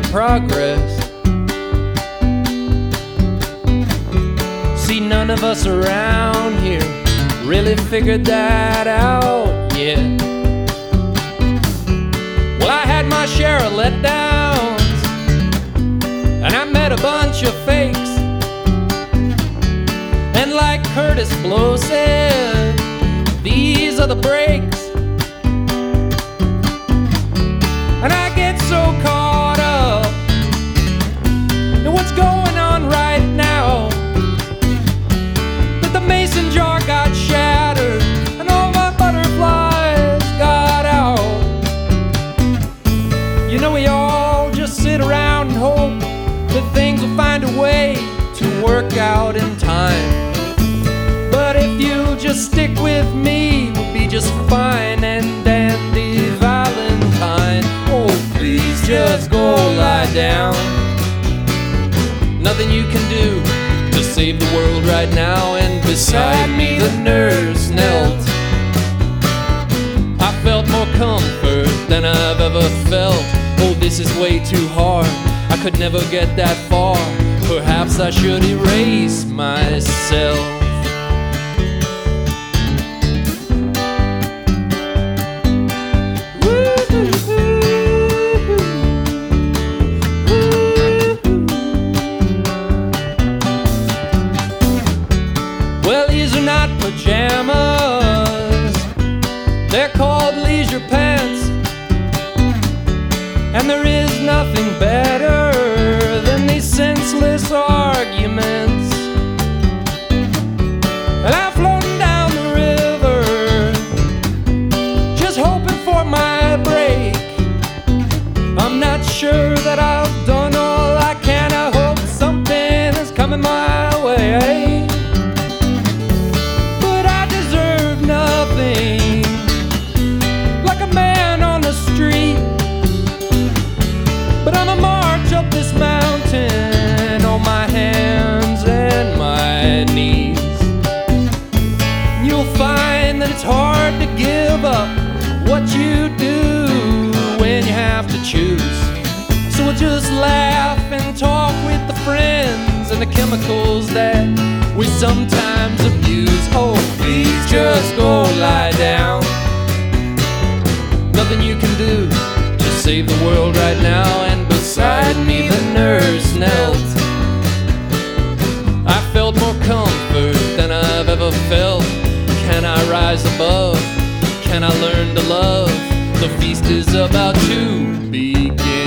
progress. See, none of us around here really figured that out yet. Well, I had my share of letdowns, and I met a bunch of fakes. And like Curtis Blow said, these are the breaks. And I get so caught up in what's going on right now that the mason jar got shattered and all my butterflies got out. You know, we all just sit around and hope that things will find a way to work out in time. But if you'll just stick with me, we'll be just fine and dandy Valentine. Oh, please just go lie down. Nothing you can do to save the world right now. And beside me the nurse knelt. I felt more comfort than I've ever felt. Oh, this is way too hard, I could never get that far. Perhaps I should erase myself. Well, these are not pajamas, they're called leisure pants. And there is nothing better than these senseless arguments. And I'm floating down the river, just hoping for my break. I'm not sure that I've done all I can. I hope something is coming my way. But I deserve nothing, like a man on the street. But I'ma march up this mountain on my hands and my knees. You'll find that it's hard to give up what you do when you have to choose. So we'll just laugh and talk with the friends and the chemicals that we sometimes abuse. Oh, please just go lie down. Nothing you can do to save the world right now. And beside me the nurse knelt. I felt more comfort than I've ever felt. Can I rise above? Can I learn to love? The feast is about to begin.